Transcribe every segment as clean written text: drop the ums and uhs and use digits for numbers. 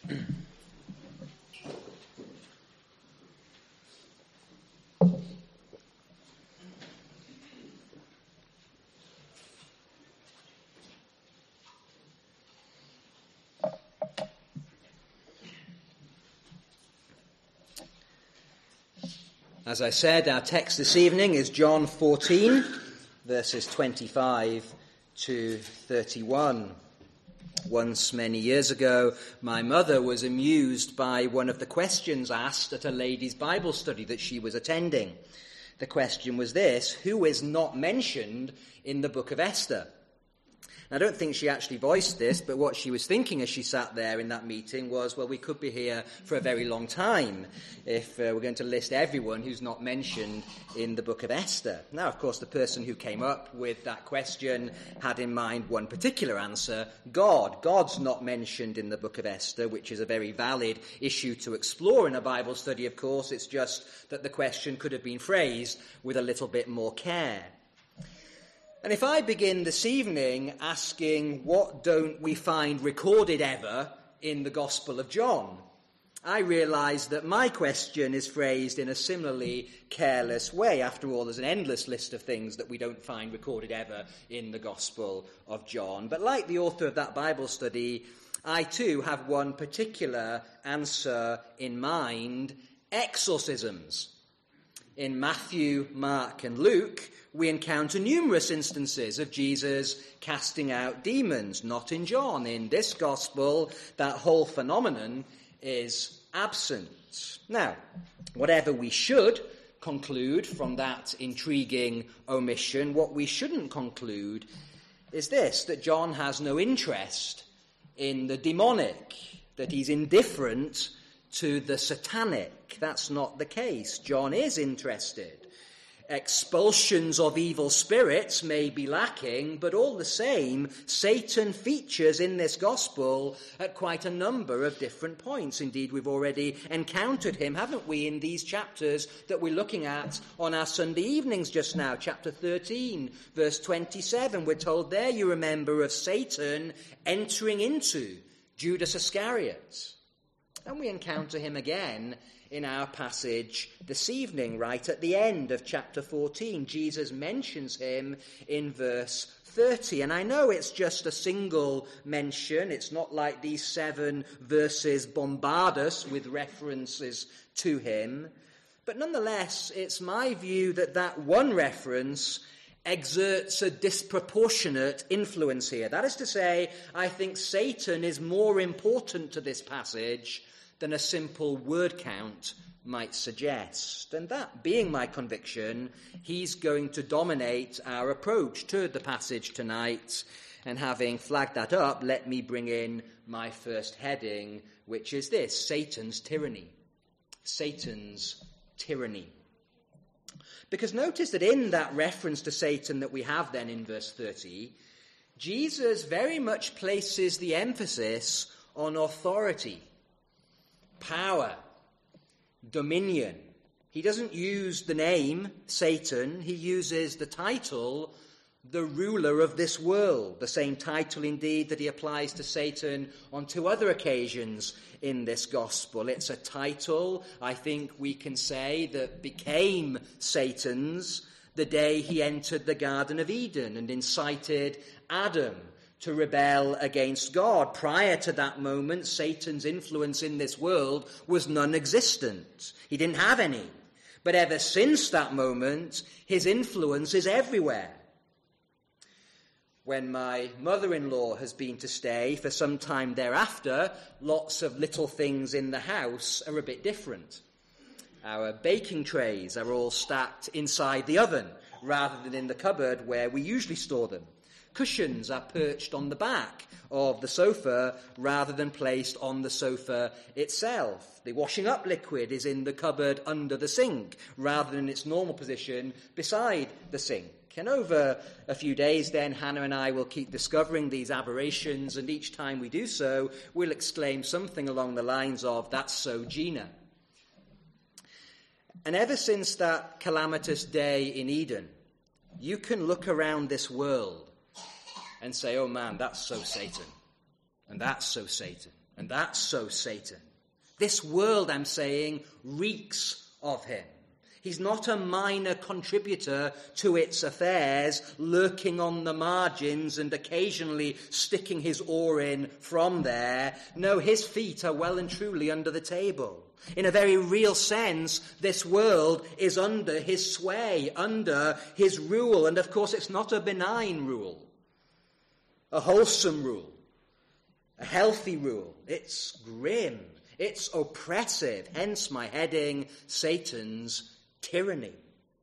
As I said, our text this evening is John 14, verses 25 to 31. Once, many years ago, my mother was amused by one of the questions asked at a ladies' Bible study that she was attending. The question was this: who is not mentioned in the book of Esther? I don't think she actually voiced this, but what she was thinking as she sat there in that meeting was, well, we could be here for a very long time if we're going to list everyone who's not mentioned in the book of Esther. Now, of course, the person who came up with that question had in mind one particular answer: God. God's not mentioned in the book of Esther, which is a very valid issue to explore in a Bible study, of course. It's just that the question could have been phrased with a little bit more care. And if I begin this evening asking, what don't we find recorded ever in the Gospel of John, I realise that my question is phrased in a similarly careless way. After all, there's an endless list of things that we don't find recorded ever in the Gospel of John. But like the author of that Bible study, I too have one particular answer in mind: exorcisms. In Matthew, Mark, and Luke, we encounter numerous instances of Jesus casting out demons. Not in John. In this gospel, that whole phenomenon is absent. Now, whatever we should conclude from that intriguing omission, what we shouldn't conclude is this: that John has no interest in the demonic, that he's indifferent to the satanic. That's not the case. John is interested. Expulsions of evil spirits may be lacking, but all the same, Satan features in this gospel at quite a number of different points. Indeed, we've already encountered him, haven't we, in these chapters that we're looking at on our Sunday evenings just now. Chapter 13, verse 27, we're told there, you remember, of Satan entering into Judas Iscariot. And we encounter him again in our passage this evening, right at the end of chapter 14. Jesus mentions him in verse 30. And I know it's just a single mention. It's not like these 7 verses bombard us with references to him. But nonetheless, it's my view that that one reference exerts a disproportionate influence here. That is to say, I think Satan is more important to this passage than a simple word count might suggest. And that being my conviction, he's going to dominate our approach to the passage tonight. And having flagged that up, let me bring in my first heading, which is this: Satan's tyranny. Satan's tyranny. Because notice that in that reference to Satan that we have then in verse 30, Jesus very much places the emphasis on authority, power, dominion. He doesn't use the name Satan. He uses the title, the ruler of this world. The same title, indeed, that he applies to Satan on 2 other occasions in this gospel. It's a title, I think we can say, that became Satan's the day he entered the Garden of Eden and incited Adam to rebel against God. Prior to that moment, Satan's influence in this world was non-existent. He didn't have any. But ever since that moment, his influence is everywhere. When my mother-in-law has been to stay for some time thereafter, lots of little things in the house are a bit different. Our baking trays are all stacked inside the oven rather than in the cupboard where we usually store them. Cushions are perched on the back of the sofa rather than placed on the sofa itself. The washing up liquid is in the cupboard under the sink rather than its normal position beside the sink. And over a few days then, Hannah and I will keep discovering these aberrations, and each time we do so, we'll exclaim something along the lines of, "That's so Gina." And ever since that calamitous day in Eden, you can look around this world and say, "Oh man, that's so Satan, and that's so Satan, And that's so Satan. This world, I'm saying, reeks of him. He's not a minor contributor to its affairs, lurking on the margins and occasionally sticking his oar in from there. No, his feet are well and truly under the table. In a very real sense, this world is under his sway, under his rule. And of course, it's not a benign rule, a wholesome rule, a healthy rule. It's grim, it's oppressive. Hence my heading, Satan's tyranny.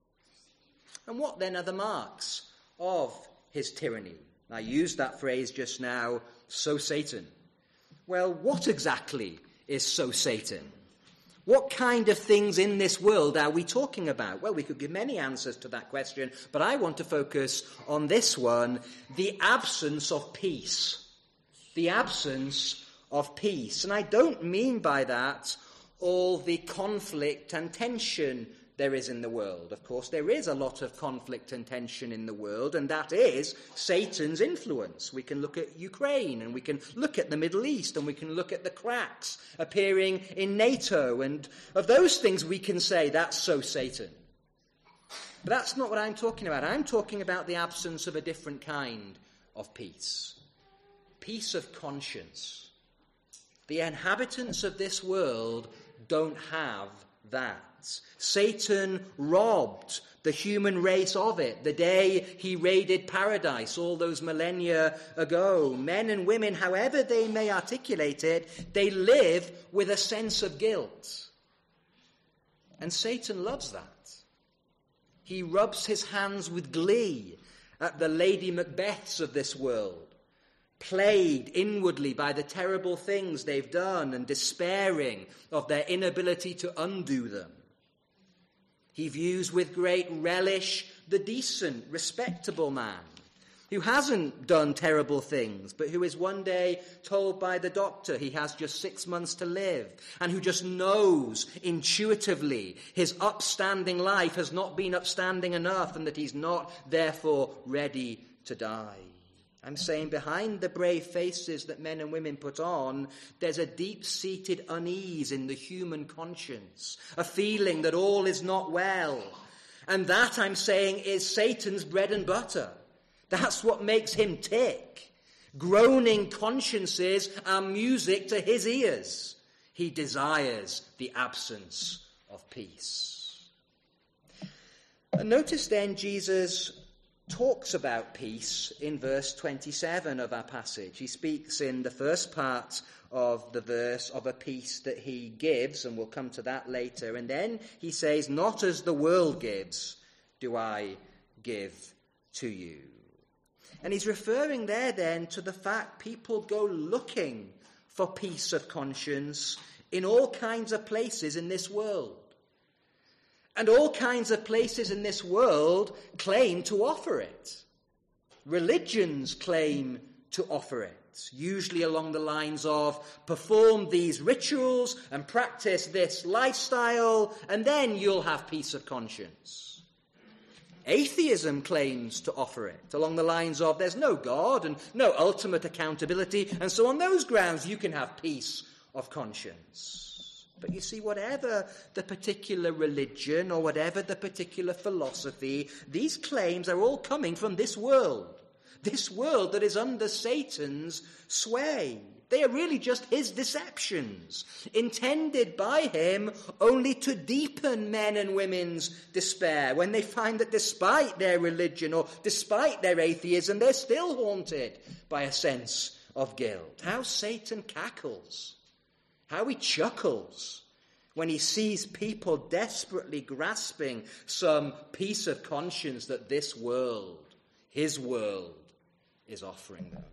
And what then are the marks of his tyranny? I used that phrase just now, so Satan. Well, what exactly is so Satan? What kind of things in this world are we talking about? Well, we could give many answers to that question, but I want to focus on this one, the absence of peace. The absence of peace. And I don't mean by that all the conflict and tension there is in the world. Of course, there is a lot of conflict and tension in the world, and that is Satan's influence. We can look at Ukraine, and we can look at the Middle East, and we can look at the cracks appearing in NATO, and of those things we can say that's so Satan. But that's not what I'm talking about. I'm talking about the absence of a different kind of peace. Peace of conscience. The inhabitants of this world don't have that. Satan robbed the human race of it the day he raided paradise all those millennia ago. Men and women, however they may articulate it, they live with a sense of guilt. And Satan loves that. He rubs his hands with glee at the Lady Macbeths of this world, plagued inwardly by the terrible things they've done and despairing of their inability to undo them. He views with great relish the decent, respectable man who hasn't done terrible things, but who is one day told by the doctor he has just 6 months to live, and who just knows intuitively his upstanding life has not been upstanding enough and that he's not therefore ready to die. I'm saying behind the brave faces that men and women put on, there's a deep-seated unease in the human conscience, a feeling that all is not well. And that, I'm saying, is Satan's bread and butter. That's what makes him tick. Groaning consciences are music to his ears. He desires the absence of peace. And notice then Jesus talks about peace in verse 27 of our passage. He speaks in the first part of the verse of a peace that he gives, and we'll come to that later. And then he says, not as the world gives, do I give to you. And he's referring there then to the fact people go looking for peace of conscience in all kinds of places in this world. And all kinds of places in this world claim to offer it. Religions claim to offer it, usually along the lines of perform these rituals and practice this lifestyle, and then you'll have peace of conscience. Atheism claims to offer it along the lines of there's no God and no ultimate accountability, and so on those grounds you can have peace of conscience. But you see, whatever the particular religion or whatever the particular philosophy, these claims are all coming from this world that is under Satan's sway. They are really just his deceptions, intended by him only to deepen men and women's despair when they find that despite their religion or despite their atheism, they're still haunted by a sense of guilt. How Satan cackles. How he chuckles when he sees people desperately grasping some peace of conscience that this world, his world, is offering them.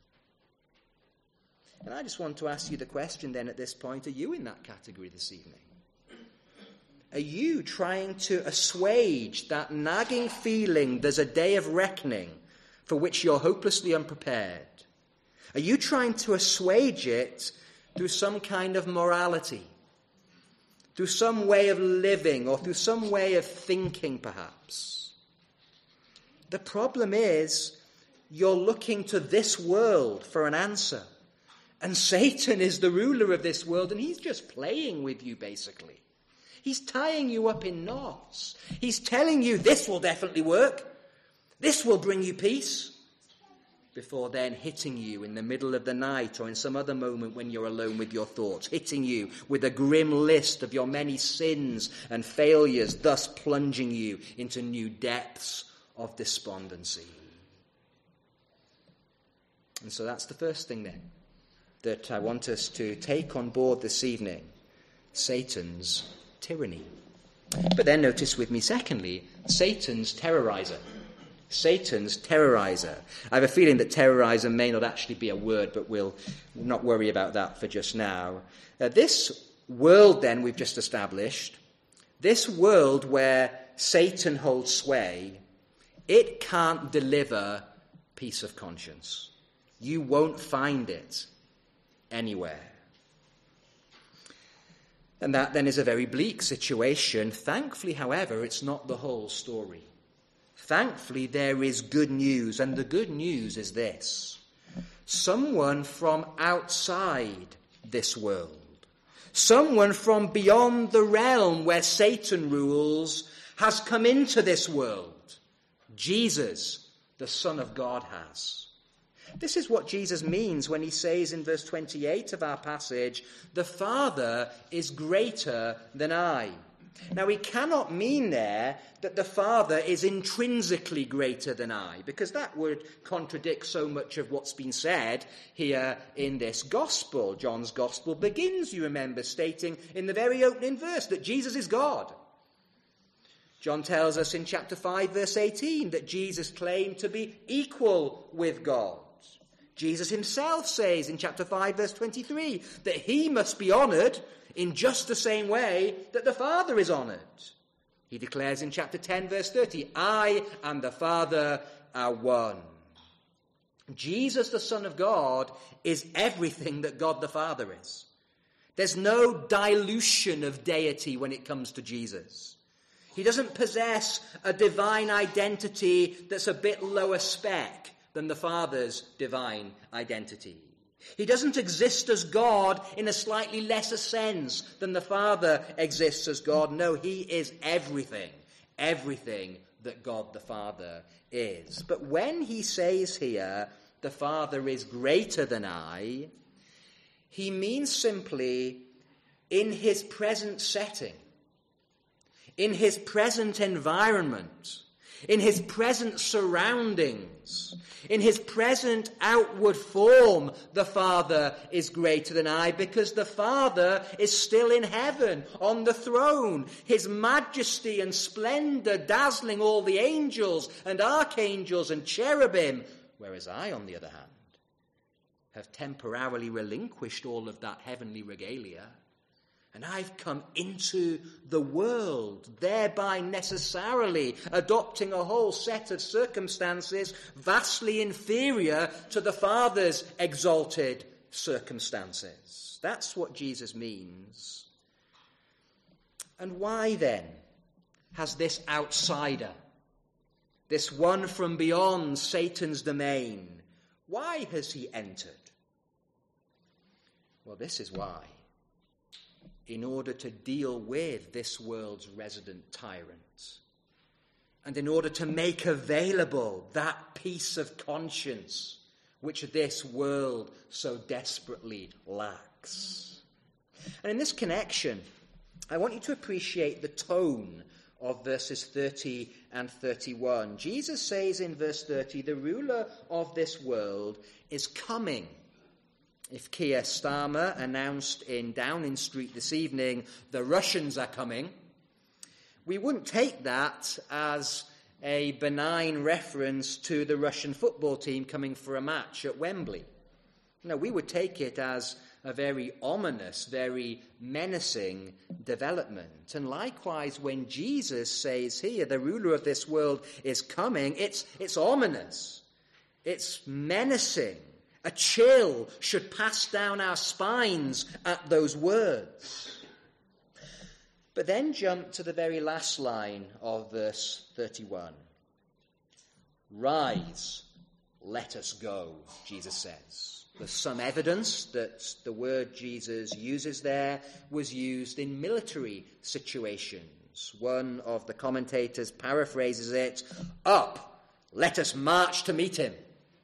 And I just want to ask you the question then at this point, are you in that category this evening? Are you trying to assuage that nagging feeling there's a day of reckoning for which you're hopelessly unprepared? Are you trying to assuage it through some kind of morality, through some way of living, or through some way of thinking, perhaps? The problem is you're looking to this world for an answer, And Satan is the ruler of this world, and he's just playing with you, basically. He's tying you up in knots. He's telling you this will definitely work. This will bring you peace. Before then hitting you in the middle of the night or in some other moment when you're alone with your thoughts, hitting you with a grim list of your many sins and failures, thus plunging you into new depths of despondency. And so that's the first thing then that I want us to take on board this evening: Satan's tyranny. But then notice with me, secondly, Satan's terrorizer. Satan's terrorizer. I have a feeling that terrorizer may not actually be a word, but we'll not worry about that for just now. This world, then, we've just established, this world where Satan holds sway, it can't deliver peace of conscience. You won't find it anywhere. And that then is a very bleak situation. Thankfully, however, it's not the whole story. Thankfully, there is good news, and the good news is this: someone from outside this world, someone from beyond the realm where Satan rules, has come into this world. Jesus, the Son of God, has. This is what Jesus means when he says in verse 28 of our passage, "The Father is greater than I." Now, he cannot mean there that the Father is intrinsically greater than I, because that would contradict so much of what's been said here in this gospel. John's gospel begins, you remember, stating in the very opening verse that Jesus is God. John tells us in chapter 5, verse 18, that Jesus claimed to be equal with God. Jesus himself says in chapter 5, verse 23, that he must be honoured in just the same way that the Father is honoured. He declares in chapter 10, verse 30, "I and the Father are one." Jesus, the Son of God, is everything that God the Father is. There's no dilution of deity when it comes to Jesus. He doesn't possess a divine identity that's a bit lower spec than the Father's divine identity. He doesn't exist as God in a slightly lesser sense than the Father exists as God. No, he is everything that God the Father is. But when he says here, "The Father is greater than I," he means simply in his present setting, in his present environment, in his present surroundings, in his present outward form, the Father is greater than I, because the Father is still in heaven on the throne, his majesty and splendor dazzling all the angels and archangels and cherubim, whereas I, on the other hand, have temporarily relinquished all of that heavenly regalia. And I've come into the world, thereby necessarily adopting a whole set of circumstances vastly inferior to the Father's exalted circumstances. That's what Jesus means. And why then has this outsider, this one from beyond Satan's domain, why has he entered? Well, this is why. In order to deal with this world's resident tyrant, and in order to make available that peace of conscience which this world so desperately lacks. And in this connection, I want you to appreciate the tone of verses 30 and 31. Jesus says in verse 30, "The ruler of this world is coming." If Keir Starmer announced in Downing Street this evening, "The Russians are coming," we wouldn't take that as a benign reference to the Russian football team coming for a match at Wembley. No, we would take it as a very ominous, very menacing development. And likewise, when Jesus says here, "The ruler of this world is coming," it's ominous. It's menacing. A chill should pass down our spines at those words. But then jump to the very last line of verse 31. "Rise, let us go," Jesus says. There's some evidence that the word Jesus uses there was used in military situations. One of the commentators paraphrases it, "Up, let us march to meet him."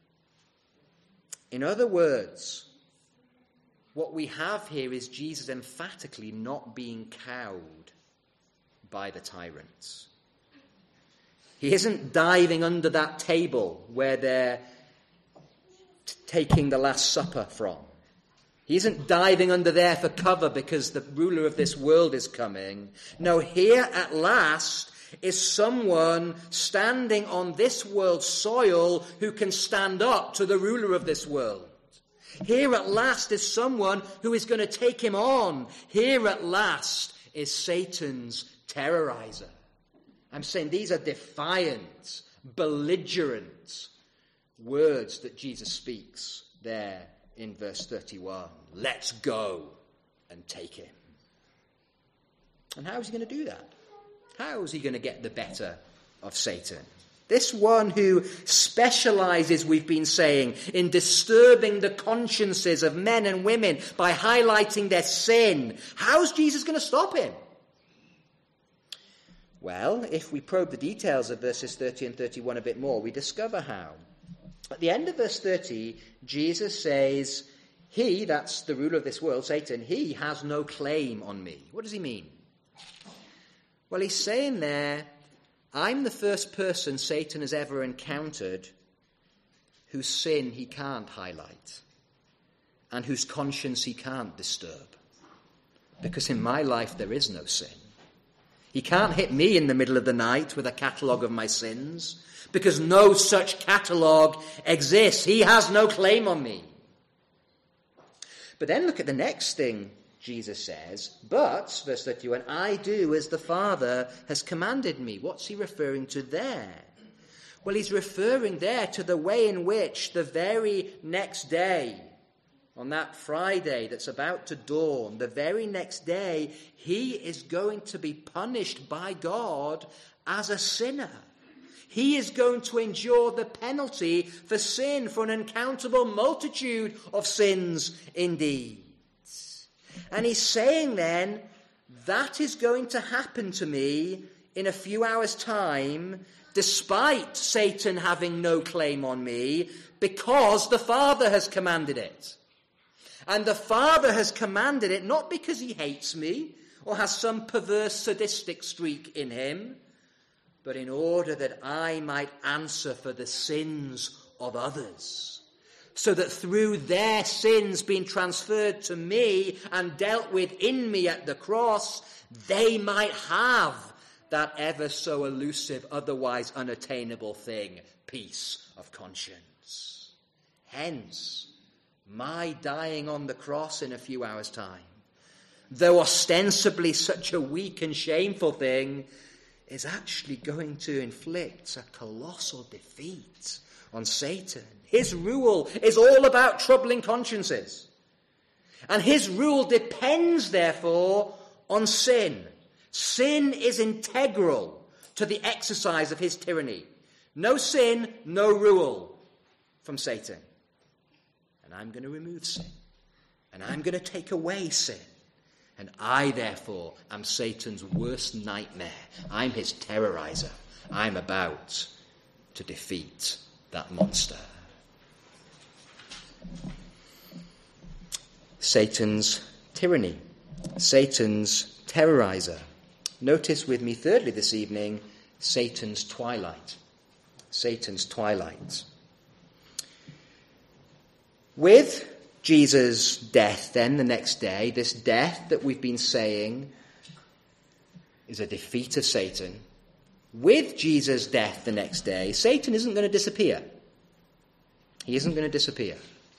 In other words, what we have here is Jesus emphatically not being cowed by the tyrants. He isn't diving under that table where they're taking the Last Supper from. He isn't diving under there for cover because the ruler of this world is coming. No, here at last is someone standing on this world's soil who can stand up to the ruler of this world. Here at last is someone who is going to take him on. Here at last is Satan's terrorizer. I'm saying these are defiant, belligerent words that Jesus speaks there in verse 31. Let's go and take him. And how is he going to do that? How is he going to get the better of Satan? This one who specializes, we've been saying, in disturbing the consciences of men and women by highlighting their sin. How's Jesus going to stop him? Well, if we probe the details of verses 30 and 31 a bit more, we discover how. At the end of verse 30, Jesus says, he, that's the ruler of this world, Satan, he has no claim on me. What does he mean? Well, he's saying there, I'm the first person Satan has ever encountered whose sin he can't highlight and whose conscience he can't disturb. Because in my life there is no sin. He can't hit me in the middle of the night with a catalogue of my sins, because no such catalogue exists. He has no claim on me. But then look at the next thing Jesus says, but, verse 31, I do as the Father has commanded me. What's he referring to there? Well, he's referring there to the way in which the very next day, on that Friday that's about to dawn, the very next day, he is going to be punished by God as a sinner. He is going to endure the penalty for sin, for an uncountable multitude of sins indeed. And he's saying then, that is going to happen to me in a few hours' time, despite Satan having no claim on me, because the Father has commanded it. And the Father has commanded it not because he hates me or has some perverse sadistic streak in him, but in order that I might answer for the sins of others, so that through their sins being transferred to me and dealt with in me at the cross, they might have that ever so elusive, otherwise unattainable thing, peace of conscience. Hence, my dying on the cross in a few hours' time, though ostensibly such a weak and shameful thing, is actually going to inflict a colossal defeat on Satan. His rule is all about troubling consciences. And his rule depends, therefore, on sin. Sin is integral to the exercise of his tyranny. No sin, no rule from Satan. And I'm going to remove sin. And I'm going to take away sin. And I, therefore, am Satan's worst nightmare. I'm his terrorizer. I'm about to defeat that monster. Satan's tyranny. Satan's terrorizer. Notice with me, thirdly, this evening, Satan's twilight. Satan's twilight. With Jesus' death then the next day, this death that we've been saying is a defeat of Satan. With Jesus' death the next day, Satan isn't going to disappear. He isn't going to disappear.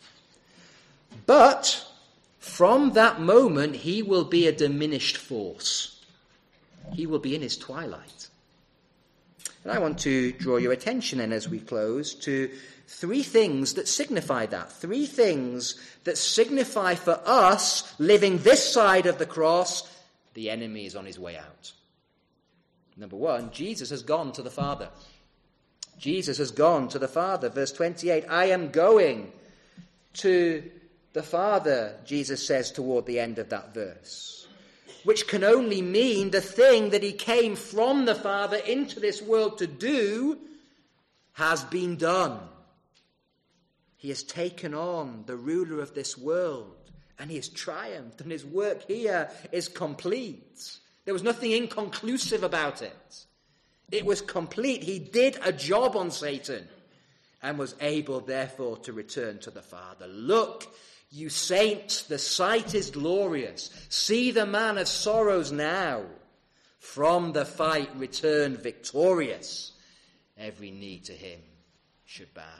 But from that moment, he will be a diminished force. He will be in his twilight. And I want to draw your attention then as we close to three things that signify that. Three things that signify for us living this side of the cross, the enemy is on his way out. Number one, Jesus has gone to the Father. Jesus has gone to the Father. Verse 28, I am going to the Father, Jesus says toward the end of that verse, which can only mean the thing that he came from the Father into this world to do has been done. He has taken on the ruler of this world, and he has triumphed, and his work here is complete. There was nothing inconclusive about it. It was complete. He did a job on Satan and was able, therefore, to return to the Father. Look, you saints, the sight is glorious. See the man of sorrows now. From the fight return victorious. Every knee to him should bow.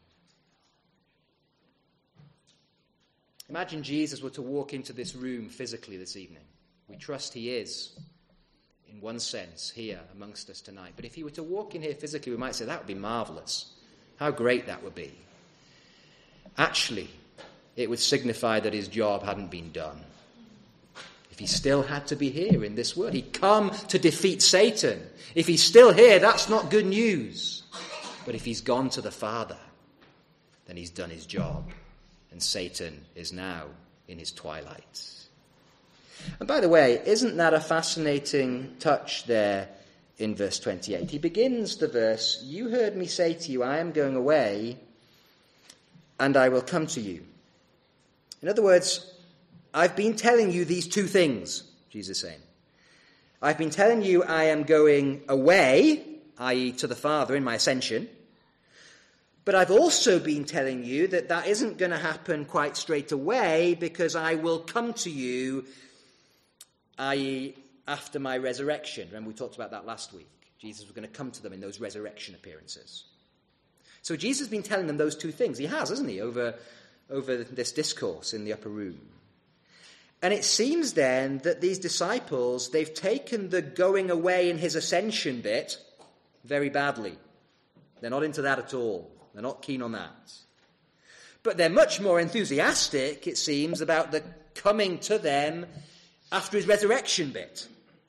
Imagine Jesus were to walk into this room physically this evening. We trust he is, in one sense, here amongst us tonight. But if he were to walk in here physically, we might say that would be marvelous. How great that would be. Actually, it would signify that his job hadn't been done. If he still had to be here in this world, he'd come to defeat Satan. If he's still here, that's not good news. But if he's gone to the Father, then he's done his job. And Satan is now in his twilight. And by the way, isn't that a fascinating touch there in verse 28? He begins the verse, "You heard me say to you, I am going away, and I will come to you." In other words, I've been telling you these two things, Jesus is saying. I've been telling you I am going away, i.e. to the Father in my ascension. But I've also been telling you that that isn't going to happen quite straight away, because I will come to you, i.e. after my resurrection. Remember, we talked about that last week. Jesus was going to come to them in those resurrection appearances. So Jesus has been telling them those two things. He has, hasn't he, over this discourse in the upper room. And it seems then that these disciples, they've taken the going away in his ascension bit very badly. They're not into that at all. They're not keen on that. But they're much more enthusiastic, it seems, about the coming to them after his resurrection bit.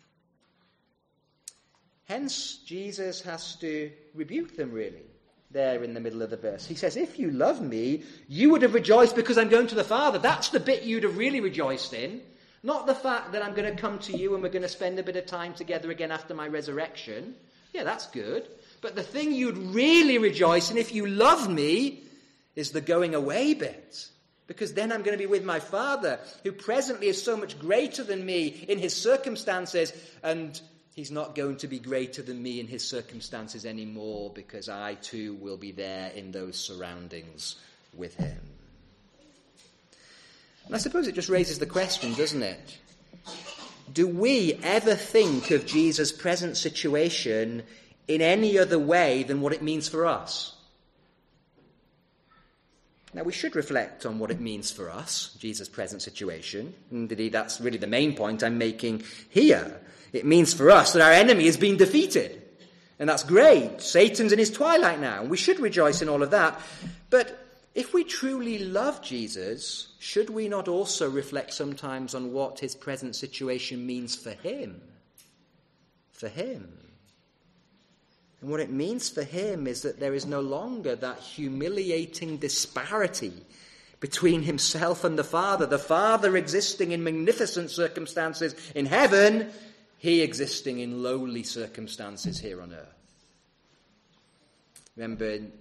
Hence, Jesus has to rebuke them, really, there in the middle of the verse. He says, if you love me, you would have rejoiced because I'm going to the Father. That's the bit you'd have really rejoiced in. Not the fact that I'm going to come to you and we're going to spend a bit of time together again after my resurrection. Yeah, that's good. But the thing you'd really rejoice in if you love me is the going away bit. Because then I'm going to be with my Father, who presently is so much greater than me in his circumstances, and he's not going to be greater than me in his circumstances anymore, because I too will be there in those surroundings with him. And I suppose it just raises the question, doesn't it? Do we ever think of Jesus' present situation in any other way than what it means for us? Now, we should reflect on what it means for us, Jesus' present situation. Indeed, that's really the main point I'm making here. It means for us that our enemy has been defeated. And that's great. Satan's in his twilight now, and we should rejoice in all of that. But if we truly love Jesus, should we not also reflect sometimes on what his present situation means for him? For him. And what it means for him is that there is no longer that humiliating disparity between himself and the Father existing in magnificent circumstances in heaven, he existing in lowly circumstances here on earth. Remember in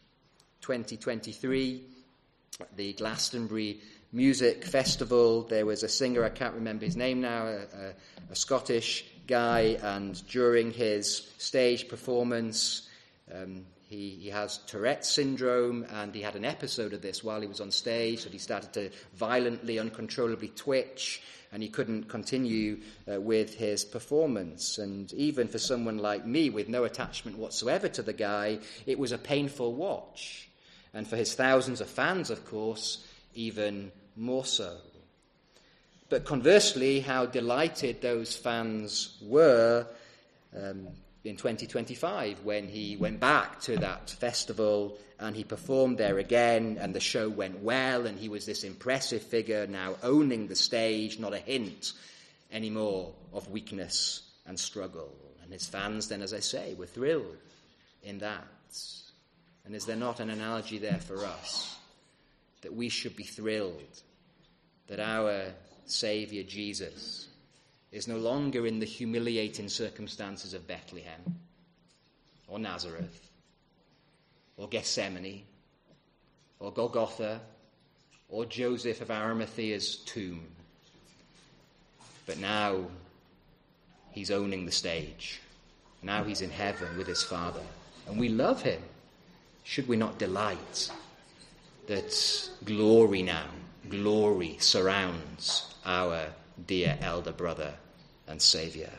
2023, at the Glastonbury Music Festival, there was a singer, I can't remember his name now, a Scottish guy, and during his stage performance, he has Tourette's syndrome, and he had an episode of this while he was on stage, so he started to violently, uncontrollably twitch, and he couldn't continue with his performance. And even for someone like me, with no attachment whatsoever to the guy, it was a painful watch. And for his thousands of fans, of course, even more so. But conversely, how delighted those fans were in 2025 when he went back to that festival and he performed there again, and the show went well, and he was this impressive figure now owning the stage, not a hint anymore of weakness and struggle. And his fans then, as I say, were thrilled in that. And is there not an analogy there for us? that we should be thrilled that our Saviour Jesus is no longer in the humiliating circumstances of Bethlehem or Nazareth or Gethsemane or Golgotha or Joseph of Arimathea's tomb. But now he's owning the stage. Now he's in heaven with his Father. And we love him. Should we not delight that glory surrounds our dear elder brother and Saviour?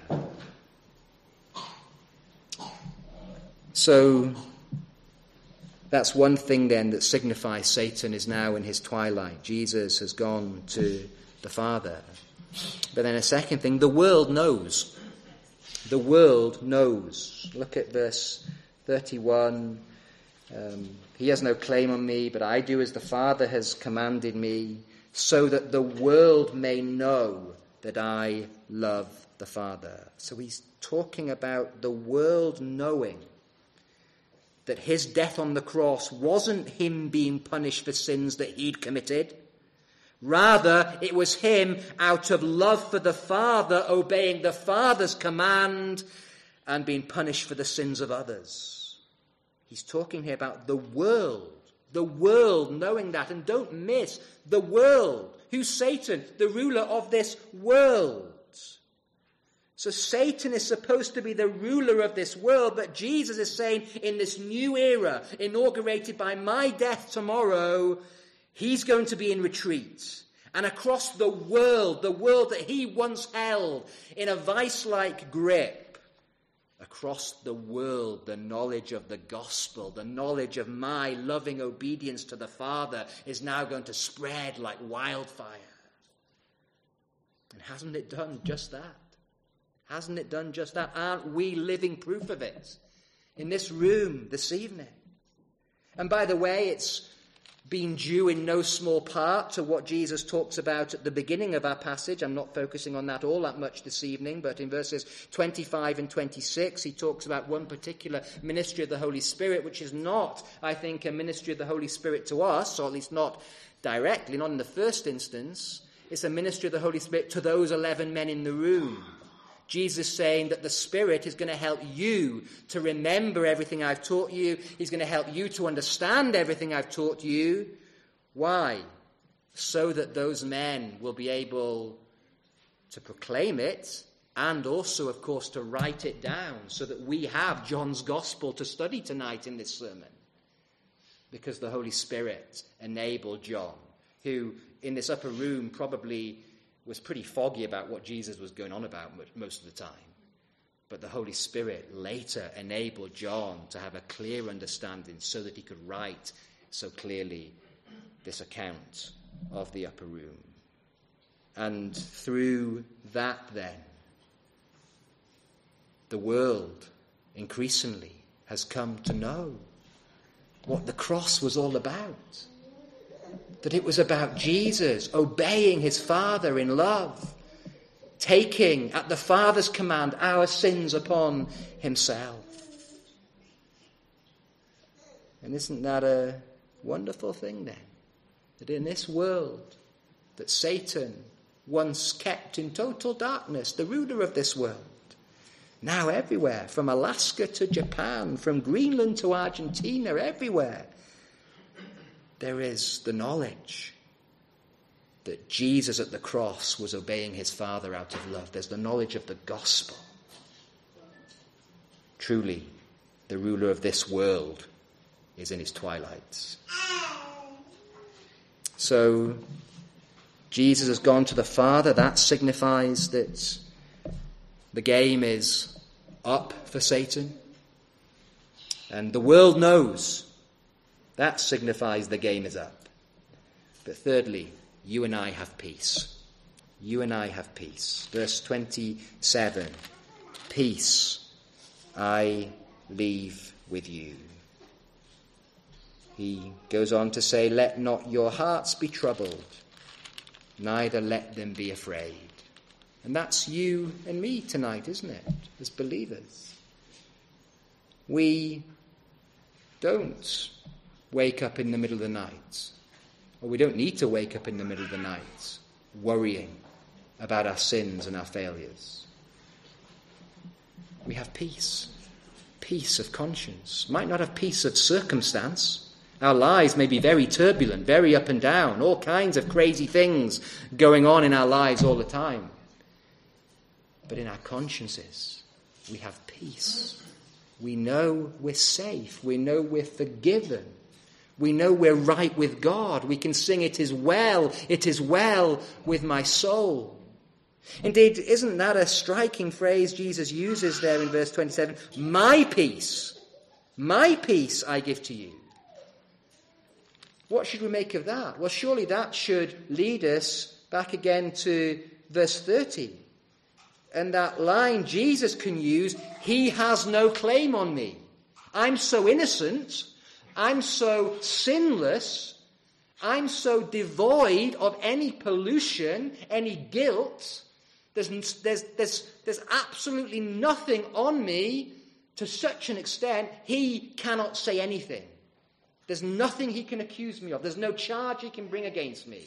So that's one thing then that signifies Satan is now in his twilight. Jesus has gone to the Father. But then a second thing, the world knows. The world knows. Look at verse 31. He has no claim on me, but I do as the Father has commanded me, so that the world may know that I love the Father. So he's talking about the world knowing that his death on the cross wasn't him being punished for sins that he'd committed. Rather, it was him, out of love for the Father, obeying the Father's command and being punished for the sins of others. He's talking here about the world knowing that. And don't miss the world. Who's Satan? The ruler of this world. So Satan is supposed to be the ruler of this world, but Jesus is saying in this new era, inaugurated by my death tomorrow, he's going to be in retreat. And across the world that he once held in a vice-like grip, across the world, the knowledge of the gospel, the knowledge of my loving obedience to the Father is now going to spread like wildfire. And hasn't it done just that? Hasn't it done just that? Aren't we living proof of it in this room this evening? And by the way, it's been due in no small part to what Jesus talks about at the beginning of our passage. I'm not focusing on that all that much this evening, but in verses 25 and 26, he talks about one particular ministry of the Holy Spirit, which is not, I think, a ministry of the Holy Spirit to us, or at least not directly, not in the first instance. It's a ministry of the Holy Spirit to those 11 men in the room. Jesus saying that the Spirit is going to help you to remember everything I've taught you. He's going to help you to understand everything I've taught you. Why? So that those men will be able to proclaim it and also, of course, to write it down so that we have John's Gospel to study tonight in this sermon. Because the Holy Spirit enabled John, who in this upper room probably was pretty foggy about what Jesus was going on about most of the time. But the Holy Spirit later enabled John to have a clear understanding so that he could write so clearly this account of the upper room. And through that then, the world increasingly has come to know what the cross was all about. That it was about Jesus obeying his Father in love, taking at the Father's command our sins upon himself. And isn't that a wonderful thing then? That in this world that Satan once kept in total darkness, the ruler of this world, now everywhere, from Alaska to Japan, from Greenland to Argentina, everywhere, there is the knowledge that Jesus at the cross was obeying his Father out of love. There's the knowledge of the gospel. Truly, the ruler of this world is in his twilights. So, Jesus has gone to the Father. That signifies that the game is up for Satan. And the world knows. That signifies the game is up. But thirdly, you and I have peace. You and I have peace. Verse 27, peace I leave with you. He goes on to say, let not your hearts be troubled, neither let them be afraid. And that's you and me tonight, isn't it, as believers? We don't wake up in the middle of the night Or we don't need to wake up in the middle of the night worrying about our sins and our failures. We have peace. Peace of conscience. Might not have peace of circumstance. Our lives may be very turbulent, very up and down, all kinds of crazy things going on in our lives all the time. But in our consciences, we have peace. We know we're safe. We know we're forgiven. We know we're right with God. We can sing, it is well with my soul. Indeed, isn't that a striking phrase Jesus uses there in verse 27? My peace I give to you. What should we make of that? Well, surely that should lead us back again to verse 30. And that line Jesus can use, he has no claim on me. I'm so innocent. I'm so sinless. I'm so devoid of any pollution, any guilt. There's absolutely nothing on me to such an extent he cannot say anything. There's nothing he can accuse me of. There's no charge he can bring against me.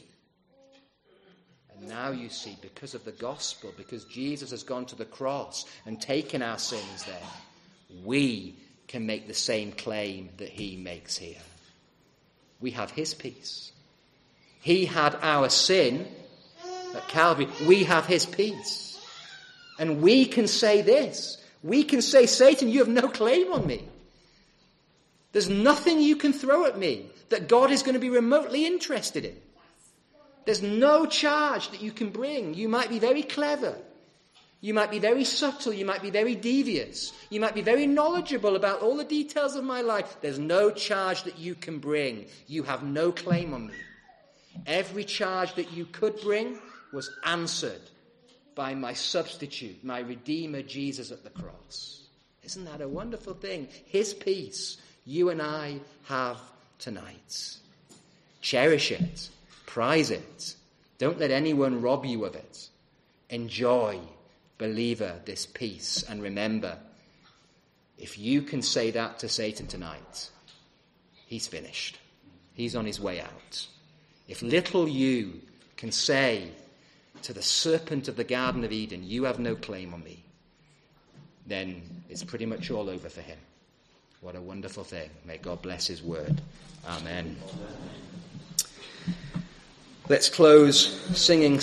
And now you see, because of the gospel, because Jesus has gone to the cross and taken our sins there, we can make the same claim that he makes here. We have his peace. He had our sin at Calvary. We have his peace. And we can say this. We can say, Satan, you have no claim on me. There's nothing you can throw at me that God is going to be remotely interested in. There's no charge that you can bring. You might be very clever. You might be very subtle. You might be very devious. You might be very knowledgeable about all the details of my life. There's no charge that you can bring. You have no claim on me. Every charge that you could bring was answered by my substitute, my Redeemer, Jesus at the cross. Isn't that a wonderful thing? His peace you and I have tonight. Cherish it. Prize it. Don't let anyone rob you of it. Enjoy, believer, this peace. And remember, if you can say that to Satan tonight, he's finished. He's on his way out. If little you can say to the serpent of the Garden of Eden, you have no claim on me, then it's pretty much all over for him. What a wonderful thing. May God bless his word. Amen. Let's close singing